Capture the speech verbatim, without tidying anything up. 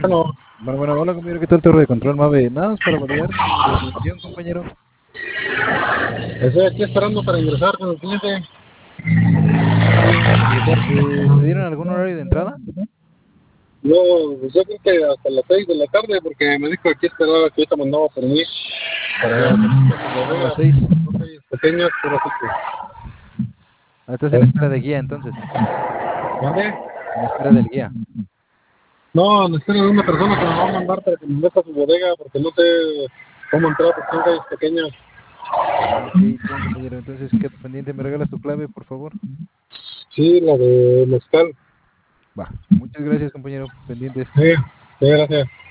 Bueno, Bueno, bueno, hola compañero, ¿qué tal torre de control Mave? Nada más para validar su atención, compañero. estoy aquí esperando para ingresar con el cliente. Ingresar, eh, ¿le dieron algún horario de entrada? No, pues yo creo que hasta las seis de la tarde, porque me dijo que aquí esperaba que ahorita mandaba por mí para Ya, sus a las bodegas, seis. dos calles pequeñas, pero así Ah, estás en que. espera de guía, entonces. ¿Vale? En espera del guía. No, me espera de una persona que me va a mandar para que me meta a su bodega, porque no sé cómo entrar, porque son calles pequeñas. Ah, ok, bien, compañero. Entonces, queda pendiente. ¿Me regalas tu clave, por favor? Sí, la de mezcal. Va. Muchas gracias, compañero. Pendientes. Sí, sí, gracias.